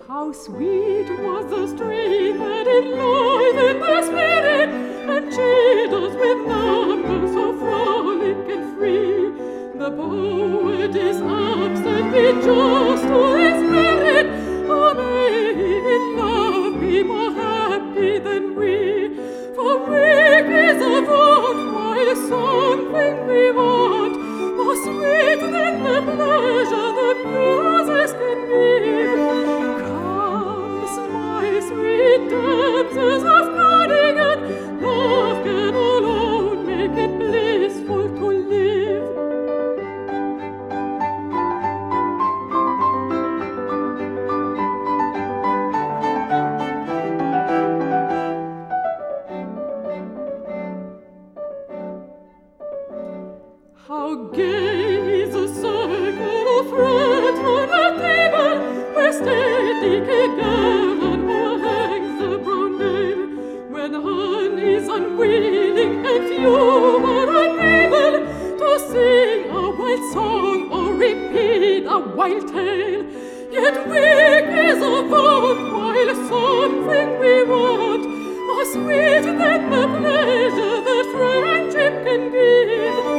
How sweet was the strain that enlivened the spirit, and chilled us with numbers so frolic and free. The poet is absent, be just to his merit. Oh, may he in love be more happy than we. For weak is a want, while something we want, more sweet than the pleasure the muses can give. Come, my sweet damsels of Cardigan, love can alone make it blissful to live. How gay is a circle of friends round the table, where steady Cadogan who hangs the brown name, when honey's unwilling and few are unable to sing a wild song or repeat a wild tale. Yet weak is a want, while something we want, more sweet than the pleasure that friendship can give.